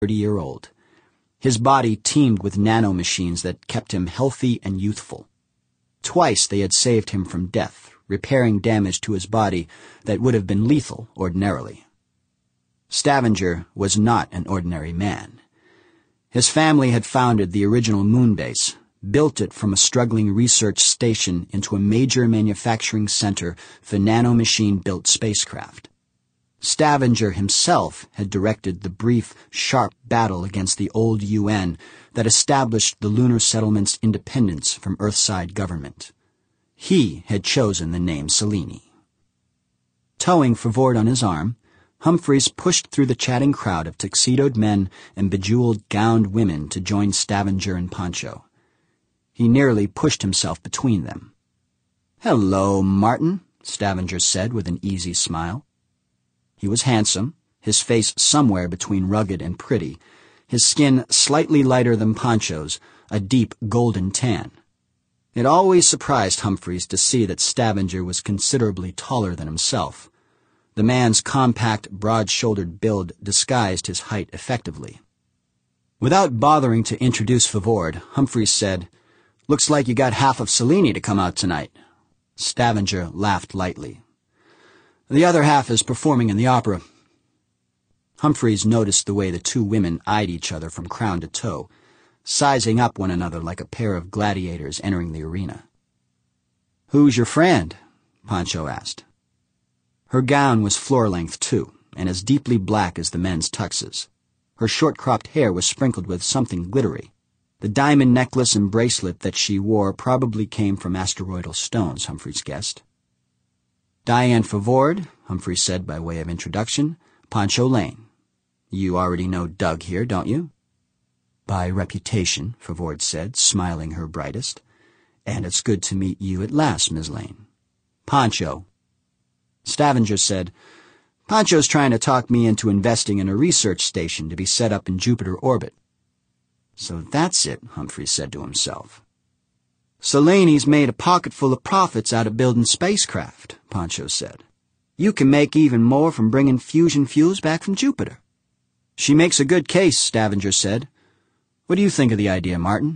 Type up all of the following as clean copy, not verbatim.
30-year-old. His body teemed with nanomachines that kept him healthy and youthful. Twice they had saved him from death, repairing damage to his body that would have been lethal ordinarily. Stavanger was not an ordinary man. His family had founded the original moon base, built it from a struggling research station into a major manufacturing center for nanomachine-built spacecraft. Stavanger himself had directed the brief, sharp battle against the old UN that established the lunar settlement's independence from Earthside government. He had chosen the name Selene. Towing Favord on his arm, Humphreys pushed through the chatting crowd of tuxedoed men and bejeweled gowned women to join Stavanger and Pancho. He nearly pushed himself between them. "Hello, Martin," Stavanger said with an easy smile. He was handsome, his face somewhere between rugged and pretty, his skin slightly lighter than Pancho's, a deep golden tan. It always surprised Humphreys to see that Stavanger was considerably taller than himself. The man's compact, broad-shouldered build disguised his height effectively. Without bothering to introduce Favord, Humphreys said, "Looks like you got half of Selene to come out tonight." Stavanger laughed lightly. "The other half is performing in the opera." Humphreys noticed the way the two women eyed each other from crown to toe, sizing up one another like a pair of gladiators entering the arena. "Who's your friend?" Pancho asked. Her gown was floor-length, too, and as deeply black as the men's tuxes. Her short-cropped hair was sprinkled with something glittery. The diamond necklace and bracelet that she wore probably came from asteroidal stones, Humphreys guessed. "Diane Favord," Humphreys said by way of introduction. "Pancho Lane. You already know Doug here, don't you?" "By reputation," Favord said, smiling her brightest. "And it's good to meet you at last, Miss Lane." "Pancho." Stavanger said, "Pancho's trying to talk me into investing in a research station to be set up in Jupiter orbit." "So that's it," Humphreys said to himself. "Selene's made a pocketful of profits out of building spacecraft," Pancho said. "You can make even more from bringing fusion fuels back from Jupiter." "She makes a good case," Stavanger said. "What do you think of the idea, Martin?"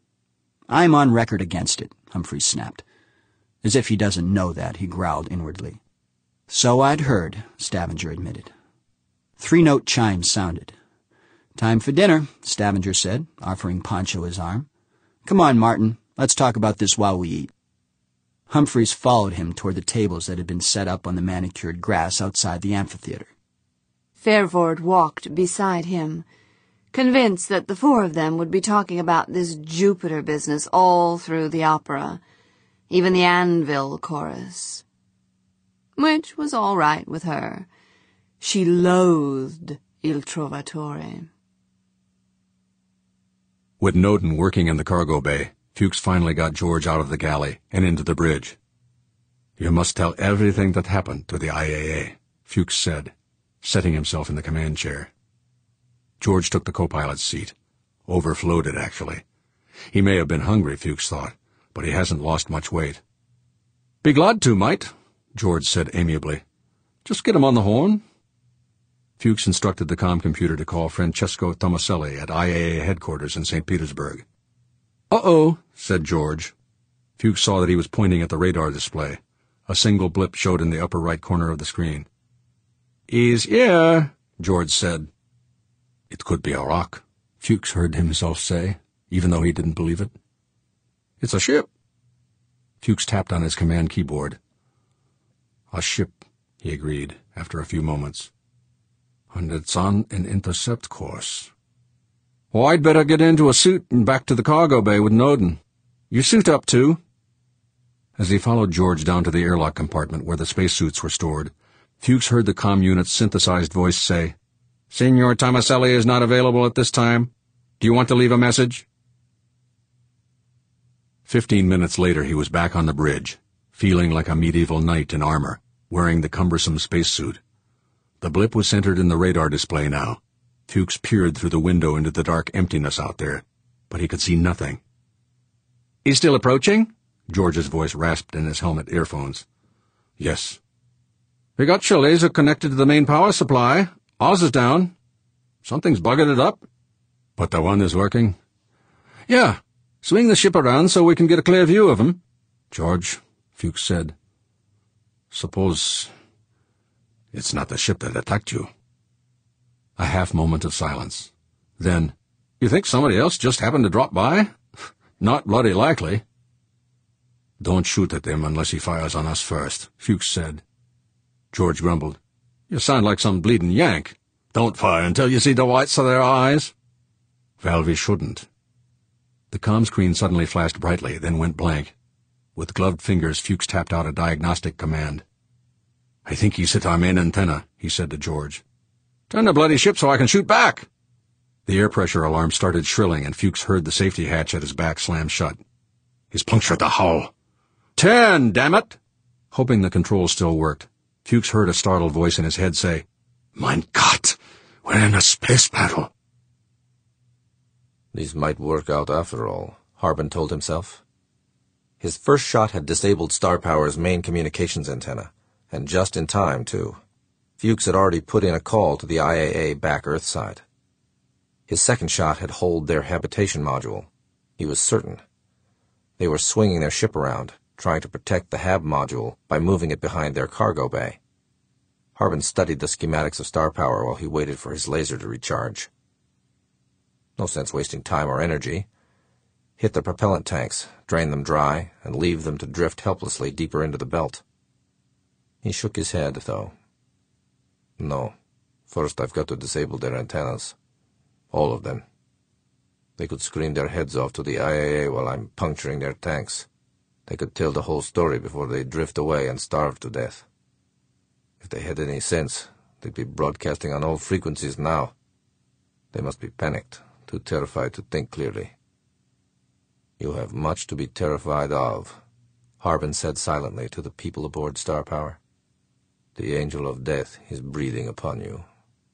"I'm on record against it," Humphreys snapped. As if he doesn't know that, he growled inwardly. "So I'd heard," Stavanger admitted. 3-note chimes sounded. "Time for dinner," Stavanger said, offering Pancho his arm. "Come on, Martin. Let's talk about this while we eat." Humphreys followed him toward the tables that had been set up on the manicured grass outside the amphitheater. Favord walked beside him, convinced that the four of them would be talking about this Jupiter business all through the opera, even the Anvil chorus. Which was all right with her. She loathed Il Trovatore. With Noden working in the cargo bay, Fuchs finally got George out of the galley and into the bridge. "You must tell everything that happened to the IAA," Fuchs said, setting himself in the command chair. George took the co-pilot's seat. Overflowed it, actually. He may have been hungry, Fuchs thought, but he hasn't lost much weight. "Be glad to, mate," George said amiably. "Just get him on the horn." Fuchs instructed the comm computer to call Francesco Tomaselli at IAA headquarters in St. Petersburg. "Uh-oh," said George. Fuchs saw that he was pointing at the radar display. A single blip showed in the upper right corner of the screen. "He's here," George said. "It could be a rock," Fuchs heard himself say, even though he didn't believe it. "It's a ship." Fuchs tapped on his command keyboard. "A ship," he agreed, after a few moments. "And it's on an intercept course. Well, I'd better get into a suit and back to the cargo bay with Noden. You suit up, too." As he followed George down to the airlock compartment where the spacesuits were stored, Fuchs heard the comm unit's synthesized voice say, "Signor Tomaselli is not available at this time. Do you want to leave a message?" 15 minutes later he was back on the bridge, feeling like a medieval knight in armor, wearing the cumbersome spacesuit. The blip was centered in the radar display now. Fuchs peered through the window into the dark emptiness out there, but he could see nothing. "He's still approaching?" George's voice rasped in his helmet earphones. "Yes." "We got your laser connected to the main power supply. Ours is down." Something's buggered it up. But the one is working? Yeah. Swing the ship around so we can get a clear view of him. George, Fuchs said. Suppose it's not the ship that attacked you. A half moment of silence. Then, you think somebody else just happened to drop by? Not bloody likely. Don't shoot at him unless he fires on us first, Fuchs said. George grumbled. You sound like some bleeding Yank. Don't fire until you see the whites of their eyes. Well, we shouldn't. The comm screen suddenly flashed brightly, then went blank. With gloved fingers, Fuchs tapped out a diagnostic command. I think he's hit our main antenna, he said to George. Turn the bloody ship so I can shoot back. The air pressure alarm started shrilling, and Fuchs heard the safety hatch at his back slam shut. He's punctured the hull. Turn, damn it! Hoping the controls still worked, Fuchs heard a startled voice in his head say, Mein Gott, we're in a space battle. These might work out after all, Harbin told himself. His first shot had disabled Star Power's main communications antenna, and just in time, too. Fuchs had already put in a call to the IAA back Earthside. His second shot had holed their habitation module. He was certain. They were swinging their ship around, trying to protect the HAB module by moving it behind their cargo bay. Harbin studied the schematics of Star Power while he waited for his laser to recharge. No sense wasting time or energy. Hit the propellant tanks, drain them dry, and leave them to drift helplessly deeper into the belt. He shook his head, though. No. First I've got to disable their antennas. All of them. They could scream their heads off to the IAA while I'm puncturing their tanks. They could tell the whole story before they drift away and starve to death. If they had any sense, they'd be broadcasting on all frequencies now. They must be panicked, too terrified to think clearly. You have much to be terrified of, Harbin said silently to the people aboard Star Power. The angel of death is breathing upon you.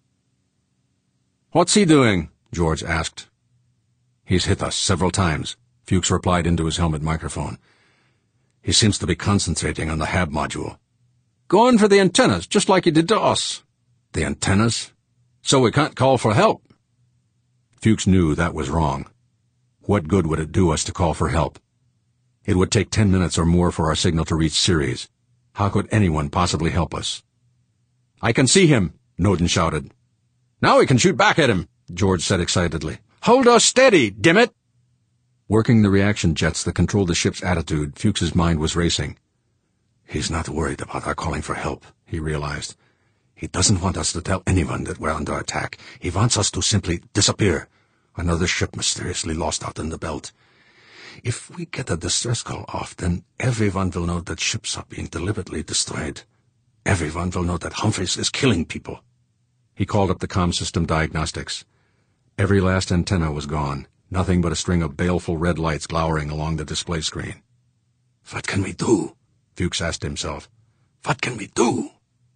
What's he doing? George asked. He's hit us several times, Fuchs replied into his helmet microphone. He seems to be concentrating on the HAB module. Going for the antennas, just like he did to us. The antennas? So we can't call for help. Fuchs knew that was wrong. What good would it do us to call for help? It would take 10 minutes or more for our signal to reach Ceres. How could anyone possibly help us? I can see him, Noden shouted. Now we can shoot back at him, George said excitedly. Hold us steady, damn it! Working the reaction jets that controlled the ship's attitude, Fuchs's mind was racing. He's not worried about our calling for help, he realized. He doesn't want us to tell anyone that we're under attack. He wants us to simply disappear. Another ship mysteriously lost out in the belt. If we get a distress call off, then everyone will know that ships are being deliberately destroyed. Everyone will know that Humphreys is killing people. He called up the comm system diagnostics. Every last antenna was gone, nothing but a string of baleful red lights glowering along the display screen. What can we do? Fuchs asked himself. What can we do?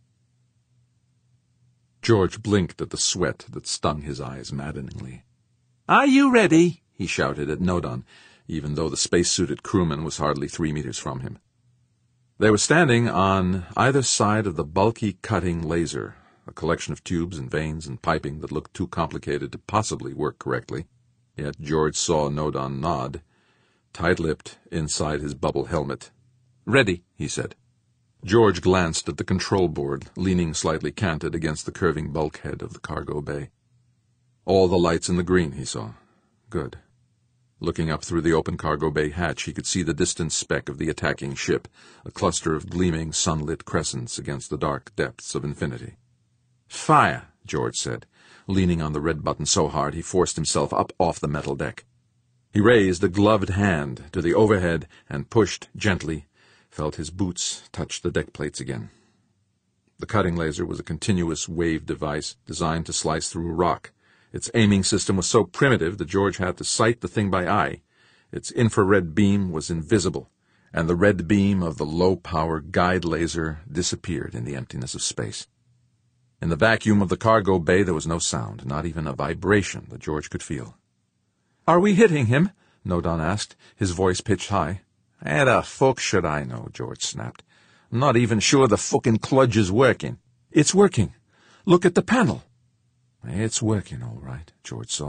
George blinked at the sweat that stung his eyes maddeningly. Are you ready? He shouted at Nodon, even though the space-suited crewman was hardly 3 meters from him. They were standing on either side of the bulky cutting laser, a collection of tubes and vanes and piping that looked too complicated to possibly work correctly. Yet George saw Nodon nod, tight-lipped inside his bubble helmet. Ready, he said. George glanced at the control board, leaning slightly canted against the curving bulkhead of the cargo bay. All the lights in the green, he saw. Good. Looking up through the open cargo bay hatch, he could see the distant speck of the attacking ship, a cluster of gleaming, sunlit crescents against the dark depths of infinity. Fire, George said, leaning on the red button so hard he forced himself up off the metal deck. He raised a gloved hand to the overhead and pushed gently, felt his boots touch the deck plates again. The cutting laser was a continuous wave device designed to slice through rock. Its aiming system was so primitive that George had to sight the thing by eye. Its infrared beam was invisible, and the red beam of the low-power guide laser disappeared in the emptiness of space. In the vacuum of the cargo bay there was no sound, not even a vibration that George could feel. "Are we hitting him?" Nodon asked, his voice pitched high. "How the fuck should I know?" George snapped. "I'm not even sure the fucking kludge is working." "It's working. Look at the panel." It's working all right, George saw.